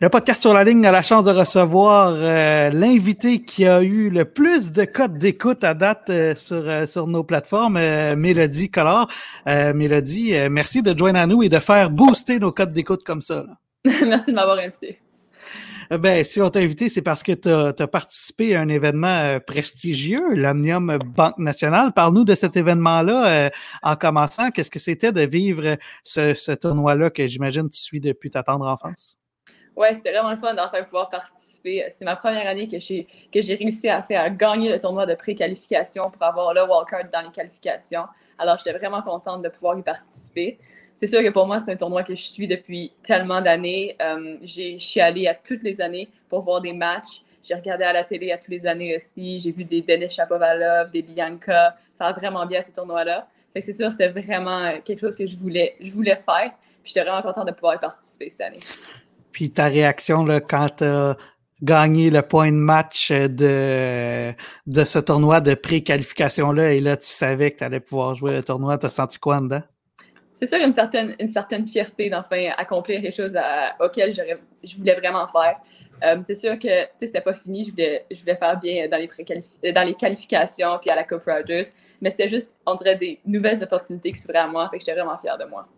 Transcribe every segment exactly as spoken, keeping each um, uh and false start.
Le podcast sur la ligne a la chance de recevoir euh, l'invité qui a eu le plus de codes d'écoute à date euh, sur, euh, sur nos plateformes, euh, Mélodie Collard. Euh, Mélodie, euh, merci de joindre à nous et de faire booster nos codes d'écoute comme ça. Merci de m'avoir invité. Ben, si on t'a invité, c'est parce que tu as participé à un événement euh, prestigieux, l'Omnium Banque Nationale. Parle-nous de cet événement-là euh, en commençant. Qu'est-ce que c'était de vivre ce, ce tournoi-là que j'imagine tu suis depuis ta tendre enfance? Ouais, c'était vraiment le fun d'en faire pouvoir participer. C'est ma première année que j'ai que j'ai réussi à faire à gagner le tournoi de pré-qualification pour avoir le wildcard dans les qualifications. Alors, j'étais vraiment contente de pouvoir y participer. C'est sûr que pour moi, c'est un tournoi que je suis depuis tellement d'années. Euh, je suis allée à toutes les années pour voir des matchs. J'ai regardé à la télé à toutes les années aussi. J'ai vu des Denis Shapovalov, des Bianca faire vraiment bien à ces tournois-là. Fait que c'est sûr, c'était vraiment quelque chose que je voulais, je voulais faire. Puis j'étais vraiment contente de pouvoir y participer cette année. Puis ta réaction là, quand tu as gagné le point de match de, de ce tournoi de pré-qualification-là, et là, tu savais que tu allais pouvoir jouer le tournoi, tu as senti quoi en dedans? C'est sûr, une certaine, une certaine fierté d'enfin accomplir quelque chose à, auquel je voulais vraiment faire. Euh, c'est sûr que c'était pas fini, je voulais, je voulais faire bien dans les, dans les qualifications puis à la Coupe Rogers, mais c'était juste, on dirait, des nouvelles opportunités qui s'ouvraient à moi, fait que j'étais vraiment fière de moi.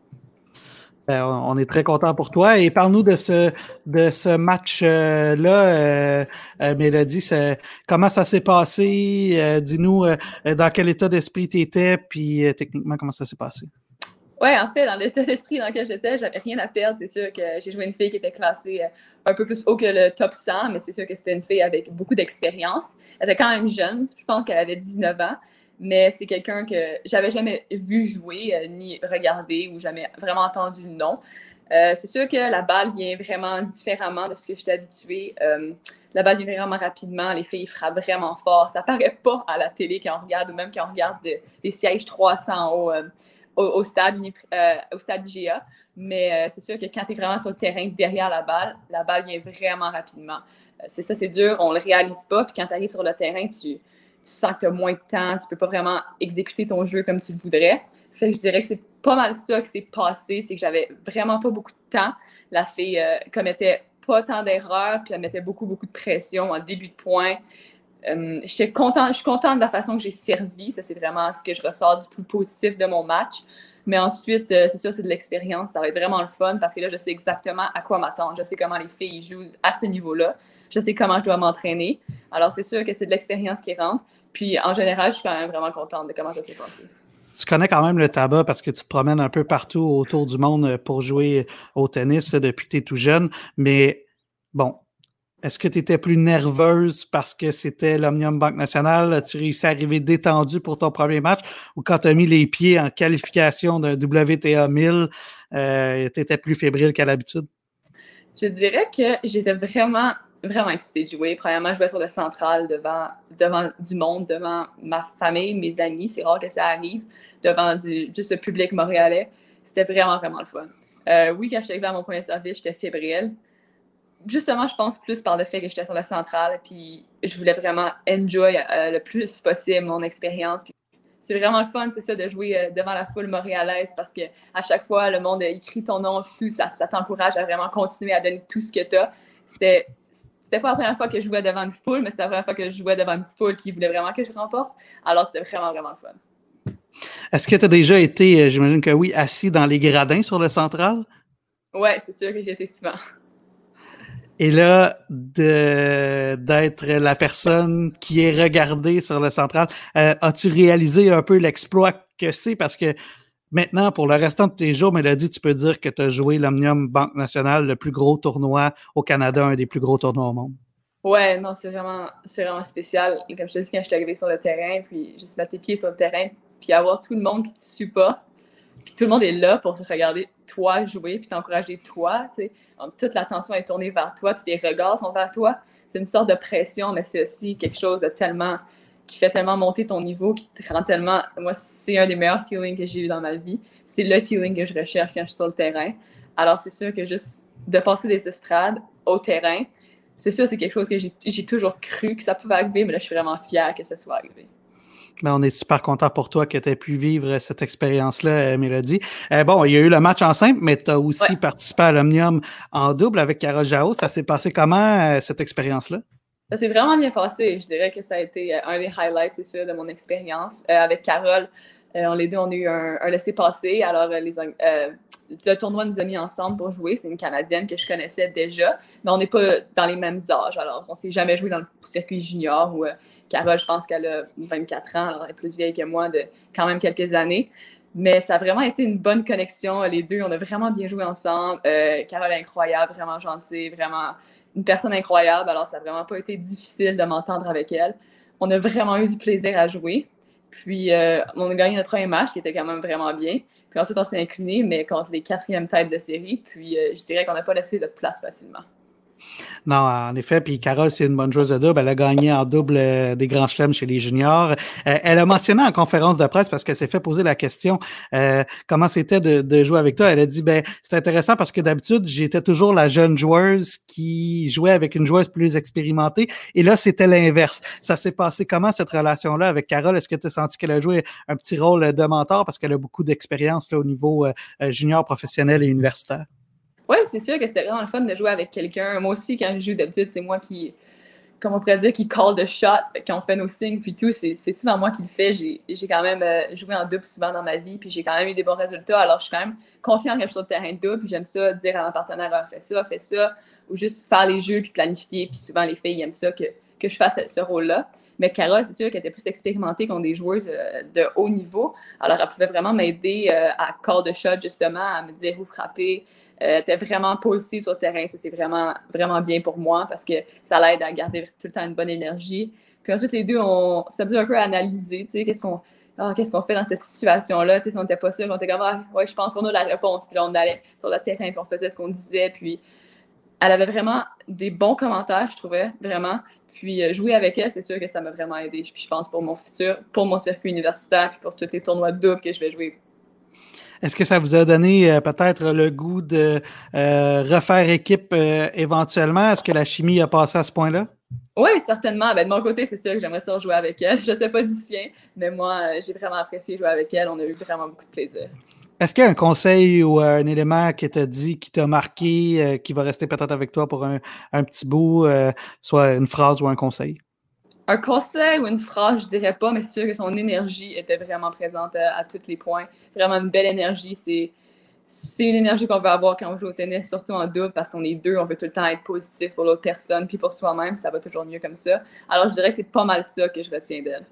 Euh, on est très content pour toi. Et parle-nous de ce de ce match-là, euh, euh, Mélodie. Comment ça s'est passé? Euh, dis-nous euh, dans quel état d'esprit tu étais, puis euh, techniquement, comment ça s'est passé? Oui, en fait, dans l'état d'esprit dans lequel j'étais, j'avais rien à perdre. C'est sûr que j'ai joué une fille qui était classée un peu plus haut que le top cent, mais c'est sûr que c'était une fille avec beaucoup d'expérience. Elle était quand même jeune. Je pense qu'elle avait dix-neuf ans. Mais c'est quelqu'un que j'avais jamais vu jouer, euh, ni regarder, ou jamais vraiment entendu le nom. Euh, c'est sûr que la balle vient vraiment différemment de ce que j'étais habituée. Euh, la balle vient vraiment rapidement, les filles frappent vraiment fort. Ça paraît pas à la télé quand on regarde, ou même quand on regarde de, des sièges trois cents au, euh, au, au stade euh, au stade I G A. Mais euh, c'est sûr que quand tu es vraiment sur le terrain derrière la balle, la balle vient vraiment rapidement. Euh, c'est ça, c'est dur, on le réalise pas. Puis quand tu arrives sur le terrain, tu tu sens que tu as moins de temps, tu peux pas vraiment exécuter ton jeu comme tu le voudrais. Fait que je dirais que c'est pas mal ça qui s'est passé, c'est que j'avais vraiment pas beaucoup de temps. La fille euh, commettait pas tant d'erreurs, puis elle mettait beaucoup, beaucoup de pression en début de point. Euh, j'étais contente, je suis contente de la façon que j'ai servi. Ça, c'est vraiment ce que je ressors du plus positif de mon match. Mais ensuite, euh, c'est sûr, c'est de l'expérience. Ça va être vraiment le fun parce que là, je sais exactement à quoi m'attendre. Je sais comment les filles jouent à ce niveau-là. Je sais comment je dois m'entraîner. Alors, c'est sûr que c'est de l'expérience qui rentre. Puis, en général, je suis quand même vraiment contente de comment ça s'est passé. Tu connais quand même le tabac parce que tu te promènes un peu partout autour du monde pour jouer au tennis depuis que tu es tout jeune. Mais bon, est-ce que tu étais plus nerveuse parce que c'était l'Omnium Banque Nationale? As-tu réussi à arriver détendu pour ton premier match? Ou quand tu as mis les pieds en qualification d'un W T A mille, euh, tu étais plus fébrile qu'à l'habitude? Je dirais que j'étais vraiment, vraiment excitée de jouer. Premièrement, je jouais sur le central devant, devant du monde, devant ma famille, mes amis. C'est rare que ça arrive. Devant du, juste le public montréalais. C'était vraiment, vraiment le fun. Euh, oui, quand je suis arrivée à mon premier service, j'étais fébrile. Justement, je pense plus par le fait que j'étais sur le central, puis je voulais vraiment enjoy euh, le plus possible mon expérience. Puis c'est vraiment le fun, c'est ça, de jouer euh, devant la foule montréalaise parce que à chaque fois, le monde écrit ton nom et tout, ça, ça t'encourage à vraiment continuer à donner tout ce que tu as. C'était, c'était pas la première fois que je jouais devant une foule, mais c'était la première fois que je jouais devant une foule qui voulait vraiment que je remporte. Alors, c'était vraiment, vraiment le fun. Est-ce que tu as déjà été, j'imagine que oui, assis dans les gradins sur le central? Ouais, c'est sûr que j'y étais souvent. Et là, de, d'être la personne qui est regardée sur le central, euh, as-tu réalisé un peu l'exploit que c'est? Parce que maintenant, pour le restant de tes jours, Mélodie, tu peux dire que tu as joué l'Omnium Banque Nationale, le plus gros tournoi au Canada, un des plus gros tournois au monde. Ouais, non, c'est vraiment, c'est vraiment spécial. Et comme je te dis, quand je suis arrivée sur le terrain, puis juste mettre tes pieds sur le terrain, puis avoir tout le monde qui te supporte, puis tout le monde est là pour te regarder toi jouer, puis t'encourager toi, tu sais. Donc, toute l'attention est tournée vers toi, tous les regards sont vers toi. C'est une sorte de pression, mais c'est aussi quelque chose de tellement, qui fait tellement monter ton niveau, qui te rend tellement... Moi, c'est un des meilleurs feelings que j'ai eu dans ma vie. C'est le feeling que je recherche quand je suis sur le terrain. Alors, c'est sûr que juste de passer des estrades au terrain, c'est sûr, c'est quelque chose que j'ai, j'ai toujours cru que ça pouvait arriver, mais là, je suis vraiment fière que ça soit arrivé. Ben, on est super content pour toi que tu aies pu vivre cette expérience-là, Mélodie. Euh, bon, il y a eu le match en simple, mais tu as aussi Ouais. participé à l'Omnium en double avec Carole Jao. Ça s'est passé comment, cette expérience-là? Ça s'est vraiment bien passé. Je dirais que ça a été un des highlights, c'est sûr, de mon expérience. Euh, avec Carole, euh, on les deux, on a eu un, un laissez-passer. Alors, euh, les, euh, le tournoi nous a mis ensemble pour jouer. C'est une Canadienne que je connaissais déjà, mais on n'est pas dans les mêmes âges. Alors, on ne s'est jamais joué dans le circuit junior où euh, Carole, je pense qu'elle a vingt-quatre ans, alors elle est plus vieille que moi de quand même quelques années. Mais ça a vraiment été une bonne connexion. Les deux, on a vraiment bien joué ensemble. Euh, Carole est incroyable, vraiment gentille, vraiment une personne incroyable. Alors, ça n'a vraiment pas été difficile de m'entendre avec elle. On a vraiment eu du plaisir à jouer. Puis, euh, on a gagné notre premier match, qui était quand même vraiment bien. Puis ensuite, on s'est incliné, mais contre les quatrièmes têtes de série. Puis, euh, je dirais qu'on n'a pas laissé notre place facilement. Non, en effet. Puis Carole, c'est une bonne joueuse de double. Elle a gagné en double euh, des grands chelems chez les juniors. Euh, elle a mentionné en conférence de presse, parce qu'elle s'est fait poser la question euh, comment c'était de, de jouer avec toi. Elle a dit, ben c'est intéressant parce que d'habitude, j'étais toujours la jeune joueuse qui jouait avec une joueuse plus expérimentée. Et là, c'était l'inverse. Ça s'est passé comment, cette relation-là avec Carole? Est-ce que tu as senti qu'elle a joué un petit rôle de mentor parce qu'elle a beaucoup d'expérience là, au niveau euh, junior, professionnel et universitaire? Oui, c'est sûr que c'était vraiment le fun de jouer avec quelqu'un. Moi aussi, quand je joue d'habitude, c'est moi qui, comme on pourrait dire, qui call the shot. Fait qu'on fait nos signes, puis tout, c'est, c'est souvent moi qui le fais. J'ai, j'ai quand même euh, joué en double souvent dans ma vie, puis j'ai quand même eu des bons résultats. Alors, je suis quand même confiante quand je suis sur le terrain de double, puis j'aime ça, dire à mon partenaire, ah, fais ça, fais ça, ou juste faire les jeux, puis planifier. Puis souvent, les filles aiment ça, que, que je fasse ce rôle-là. Mais Carole, c'est sûr qu'elle était plus expérimentée qu'ont des joueuses euh, de haut niveau. Alors, elle pouvait vraiment m'aider euh, à call the shot, justement, à me dire où frapper. Elle était vraiment positive sur le terrain. Ça, c'est vraiment, vraiment bien pour moi parce que ça l'aide à garder tout le temps une bonne énergie. Puis ensuite, les deux, on s'est un peu à analyser, tu sais, qu'est-ce qu'on, oh, qu'est-ce qu'on fait dans cette situation-là. Tu sais, si on n'était pas sûr, on était comme, ah, ouais, je pense qu'on a la réponse. Puis là, on allait sur le terrain, puis on faisait ce qu'on disait. Puis elle avait vraiment des bons commentaires, je trouvais, vraiment. Puis euh, jouer avec elle, c'est sûr que ça m'a vraiment aidé. Puis je pense pour mon futur, pour mon circuit universitaire, puis pour tous les tournois de double que je vais jouer. Est-ce que ça vous a donné euh, peut-être le goût de euh, refaire équipe euh, éventuellement? Est-ce que la chimie a passé à ce point-là? Oui, certainement. Ben, de mon côté, c'est sûr que j'aimerais ça jouer avec elle. Je ne sais pas du sien, mais moi, euh, j'ai vraiment apprécié jouer avec elle. On a eu vraiment beaucoup de plaisir. Est-ce qu'il y a un conseil ou un élément qui t'a dit, qui t'a marqué, euh, qui va rester peut-être avec toi pour un, un petit bout, euh, soit une phrase ou un conseil? Un conseil ou une phrase, je dirais pas, mais c'est sûr que son énergie était vraiment présente à, à tous les points. Vraiment une belle énergie. C'est, c'est une énergie qu'on veut avoir quand on joue au tennis, surtout en double, parce qu'on est deux, on veut tout le temps être positif pour l'autre personne, puis pour soi-même, ça va toujours mieux comme ça. Alors, je dirais que c'est pas mal ça que je retiens d'elle.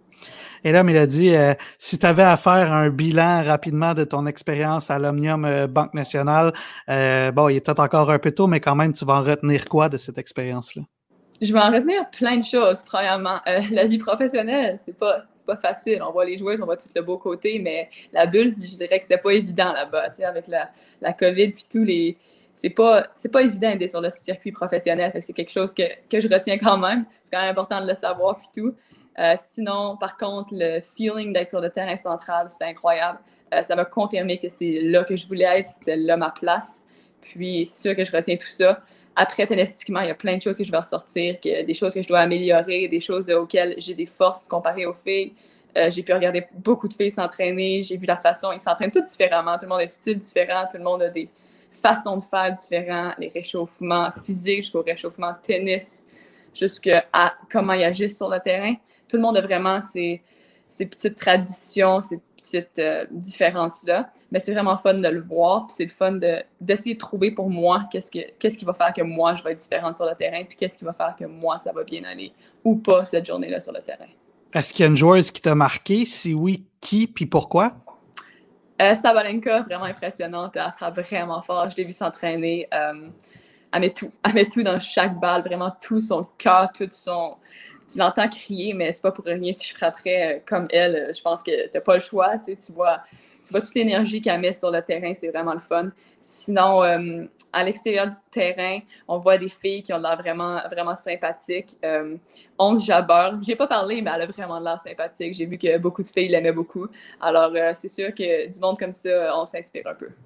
Et là, Mélodie, euh, si tu avais à faire un bilan rapidement de ton expérience à l'Omnium euh, Banque Nationale, euh, bon, il est peut-être encore un peu tôt, mais quand même, tu vas en retenir quoi de cette expérience-là? Je vais en retenir plein de choses, premièrement. Euh, la vie professionnelle, c'est pas, c'est pas facile. On voit les joueuses, on voit tout le beau côté, mais la bulle, je dirais que c'était pas évident là-bas, tu sais, avec la, la COVID puis tous les... C'est pas, c'est pas évident d'être sur le circuit professionnel, fait que c'est quelque chose que, que je retiens quand même. C'est quand même important de le savoir puis tout. Euh, sinon, par contre, le feeling d'être sur le terrain central, c'était incroyable. Euh, ça m'a confirmé que c'est là que je voulais être, c'était là ma place. Puis, c'est sûr que je retiens tout ça. Après, tennistiquement, il y a plein de choses que je vais ressortir, que, des choses que je dois améliorer, des choses auxquelles j'ai des forces comparées aux filles. Euh, j'ai pu regarder beaucoup de filles s'entraîner, j'ai vu la façon, ils s'entraînent toutes différemment, tout le monde a des styles différents, tout le monde a des façons de faire différents, les réchauffements physiques jusqu'au réchauffement tennis, jusqu'à comment ils agissent sur le terrain. Tout le monde a vraiment ces, ces petites traditions, ces petites euh, différences-là. Mais c'est vraiment fun de le voir, puis c'est le fun de, d'essayer de trouver pour moi qu'est-ce, que, qu'est-ce qui va faire que moi, je vais être différente sur le terrain, puis qu'est-ce qui va faire que moi, ça va bien aller ou pas cette journée-là sur le terrain. Est-ce qu'il y a une joueuse qui t'a marqué? Si oui, qui, puis pourquoi? Euh, Sabalenka, vraiment impressionnante, elle frappe vraiment fort, je l'ai vu s'entraîner. Euh, elle met tout, elle met tout dans chaque balle, vraiment tout son cœur, tout son... Tu l'entends crier, mais c'est pas pour rien si je frapperais comme elle. Je pense que t'as pas le choix. Tu sais, tu vois, tu vois toute l'énergie qu'elle met sur le terrain, c'est vraiment le fun. Sinon, euh, à l'extérieur du terrain, on voit des filles qui ont l'air vraiment, vraiment sympathiques. Euh, Onze Jabeur, j'ai pas parlé, mais elle a vraiment l'air sympathique. J'ai vu que beaucoup de filles l'aimaient beaucoup. Alors, euh, c'est sûr que du monde comme ça, on s'inspire un peu.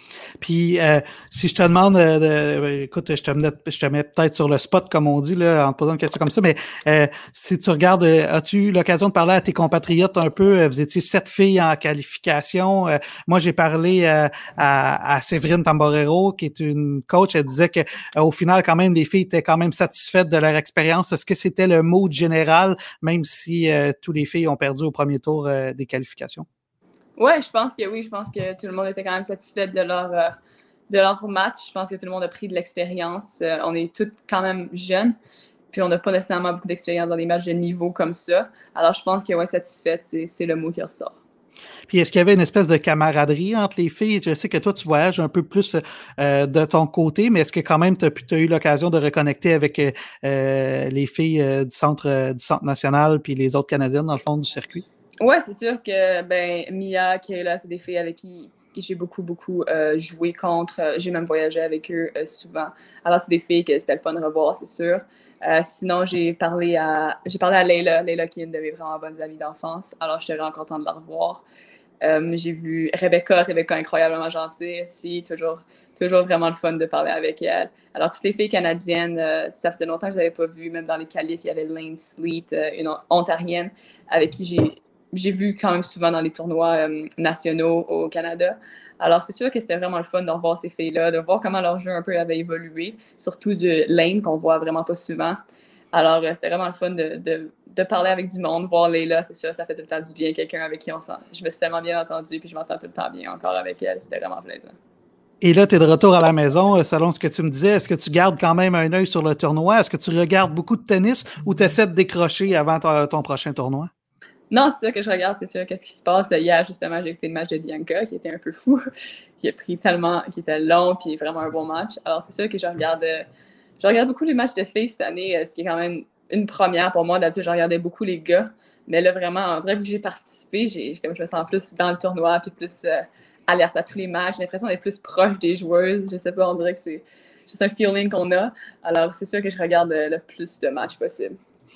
Puis, euh, si je te demande, euh, de, écoute, je te, mets, je te mets peut-être sur le spot, comme on dit, là, en te posant une question comme ça, mais euh, si tu regardes, euh, as-tu eu l'occasion de parler à tes compatriotes un peu? Euh, vous étiez sept filles en qualification. Euh, moi, j'ai parlé euh, à, à Séverine Tamborero, qui est une coach. Elle disait que euh, au final, quand même, les filles étaient quand même satisfaites de leur expérience. Est-ce que c'était le mood général, même si euh, tous les filles ont perdu au premier tour euh, des qualifications? Ouais, je pense que oui. Je pense que tout le monde était quand même satisfait de leur, euh, de leur match. Je pense que tout le monde a pris de l'expérience. Euh, on est toutes quand même jeunes, puis on n'a pas nécessairement beaucoup d'expérience dans des matchs de niveau comme ça. Alors, je pense que ouais, satisfaite, c'est, c'est le mot qui ressort. Puis est-ce qu'il y avait une espèce de camaraderie entre les filles? Je sais que toi, tu voyages un peu plus euh, de ton côté, mais est-ce que quand même tu as eu l'occasion de reconnecter avec euh, les filles euh, du centre euh, du centre national puis les autres Canadiennes dans le fond du circuit? Ouais, c'est sûr que ben Mia, Kayla, c'est des filles avec qui, qui j'ai beaucoup, beaucoup euh, joué contre. J'ai même voyagé avec eux euh, souvent. Alors, c'est des filles que c'était le fun de revoir, c'est sûr. Euh, sinon, j'ai parlé à j'ai parlé à Leila, Leila qui est une de mes vraiment bonnes amies d'enfance. Alors, j'étais vraiment contente de la revoir. Euh, j'ai vu Rebecca, Rebecca incroyablement gentille aussi, toujours, toujours vraiment le fun de parler avec elle. Alors, toutes les filles canadiennes, euh, ça faisait longtemps que je les avais pas vues, même dans les qualifs, il y avait Lane Sleet, euh, une ontarienne, avec qui j'ai j'ai vu quand même souvent dans les tournois euh, nationaux au Canada. Alors, c'est sûr que c'était vraiment le fun de revoir ces filles-là, de voir comment leur jeu un peu avait évolué, surtout du lane qu'on voit vraiment pas souvent. Alors, euh, c'était vraiment le fun de, de, de parler avec du monde, voir Leila, c'est sûr, ça fait tout le temps du bien, quelqu'un avec qui on sent. Je me suis tellement bien entendue, puis je m'entends tout le temps bien encore avec elle. C'était vraiment plaisant. Et là, tu es de retour à la maison, selon ce que tu me disais. Est-ce que tu gardes quand même un œil sur le tournoi? Est-ce que tu regardes beaucoup de tennis ou tu essaies de décrocher avant ton, ton prochain tournoi? Non, c'est sûr que je regarde, c'est sûr, qu'est-ce qui se passe. Hier, justement, j'ai écouté le match de Bianca, qui était un peu fou, qui a pris tellement, qui était long, puis vraiment un bon match. Alors, c'est sûr que je regarde, je regarde beaucoup les matchs de filles cette année, ce qui est quand même une première pour moi. D'habitude, je regardais beaucoup les gars, mais là, vraiment, on dirait que j'ai participé, j'ai, comme je me sens plus dans le tournoi, puis plus euh, alerte à tous les matchs. J'ai l'impression d'être plus proche des joueuses. Je sais pas, on dirait que c'est juste un feeling qu'on a. Alors, c'est sûr que je regarde le plus de matchs possible.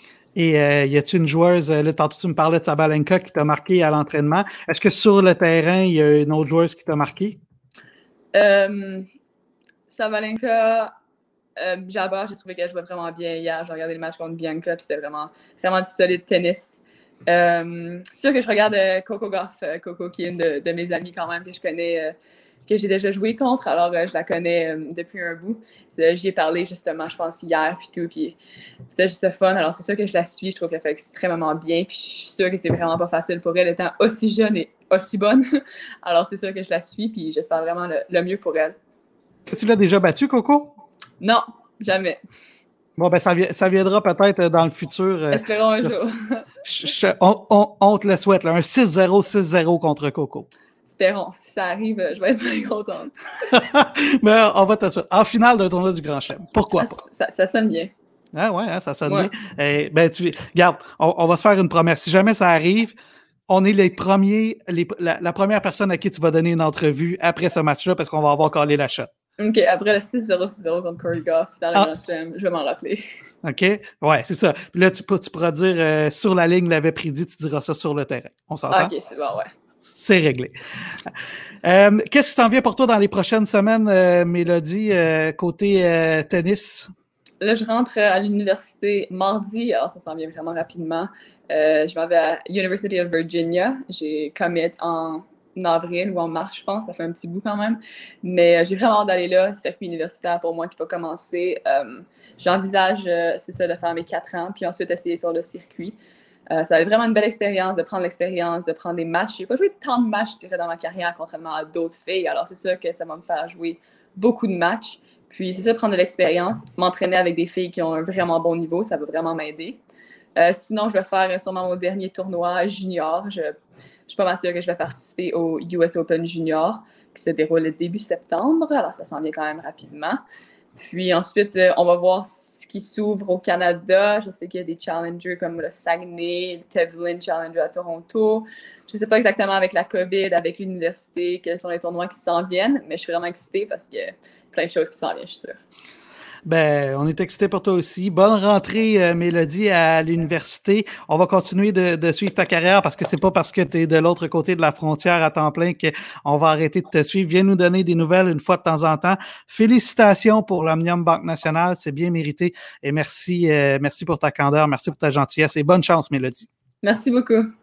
Et euh, y a-t-il une joueuse, là, tantôt tu me parlais de Sabalenka qui t'a marqué à l'entraînement. Est-ce que sur le terrain, il y a une autre joueuse qui t'a marqué? Euh, Sabalenka, euh, Jabba, j'ai trouvé qu'elle jouait vraiment bien hier. J'ai regardé le match contre Bianca, puis c'était vraiment, vraiment du solide tennis. Euh, c'est sûr que je regarde euh, Coco Gauff, euh, Coco qui est une de, de mes amies quand même que je connais, euh, que j'ai déjà joué contre, alors euh, je la connais euh, depuis un bout. Euh, j'y ai parlé justement, je pense, hier, puis tout, puis c'était juste fun. Alors c'est sûr que je la suis, je trouve qu'elle fait extrêmement bien, puis je suis sûre que c'est vraiment pas facile pour elle, étant aussi jeune et aussi bonne. Alors c'est sûr que je la suis, puis j'espère vraiment le, le mieux pour elle. Est-ce que tu l'as déjà battu, Coco? Non, jamais. Bon, ben, ça, ça viendra peut-être dans le futur. Espérons un je, jour. je, je, on, on, on te le souhaite, là, un six zéro, six zéro contre Coco. Espérons. Si ça arrive, je vais être bien contente. Mais on va te souhaiter. En finale d'un tournoi du Grand Chelem. Pourquoi ça, pas? Ça, ça sonne bien. Ah ouais, hein, ça sonne ouais. bien. Eh, ben, tu, regarde, on, on va se faire une promesse. Si jamais ça arrive, on est les premiers, les, la, la première personne à qui tu vas donner une entrevue après ce match-là parce qu'on va avoir collé la shot. OK, après le six zéro six zéro contre Corey Goff dans le ah. Grand Chelem, je vais m'en rappeler. OK? Ouais, c'est ça. Puis là, tu, tu pourras dire euh, sur la ligne, l'avait prédit, tu diras ça sur le terrain. On s'entend? OK, c'est bon, ouais. C'est réglé. Euh, qu'est-ce qui s'en vient pour toi dans les prochaines semaines, euh, Mélodie, euh, côté euh, tennis? Là, je rentre à l'université mardi, alors ça s'en vient vraiment rapidement. Euh, je m'en vais à University of Virginia. J'ai commit en avril ou en mars, je pense. Ça fait un petit bout quand même. Mais j'ai vraiment hâte d'aller là. Circuit universitaire pour moi qui va commencer. Euh, j'envisage, euh, c'est ça, de faire mes quatre ans, puis ensuite essayer sur le circuit. Euh, ça va être vraiment une belle expérience de prendre l'expérience, de prendre des matchs. J'ai pas joué tant de matchs, je dirais, dans ma carrière, contrairement à d'autres filles. Alors, c'est sûr que ça va me faire jouer beaucoup de matchs. Puis, c'est ça, prendre de l'expérience, m'entraîner avec des filles qui ont un vraiment bon niveau, ça va vraiment m'aider. Euh, sinon, je vais faire sûrement mon dernier tournoi junior. Je, je suis pas mal sûre que je vais participer au U S Open Junior, qui se déroule le début septembre. Alors, ça s'en vient quand même rapidement. Puis ensuite, euh, on va voir ce qui s'ouvre au Canada. Je sais qu'il y a des challengers comme le Saguenay, le Tevlin Challenger à Toronto. Je ne sais pas exactement avec la COVID, avec l'université, quels sont les tournois qui s'en viennent, mais je suis vraiment excitée parce qu'il y a plein de choses qui s'en viennent, je suis sûre. Ben, on est excités pour toi aussi. Bonne rentrée, euh, Mélodie, à l'université. On va continuer de, de suivre ta carrière parce que c'est pas parce que tu es de l'autre côté de la frontière à temps plein qu'on va arrêter de te suivre. Viens nous donner des nouvelles une fois de temps en temps. Félicitations pour l'Omnium Banque Nationale. C'est bien mérité. Et merci, euh, merci pour ta candeur. Merci pour ta gentillesse et bonne chance, Mélodie. Merci beaucoup.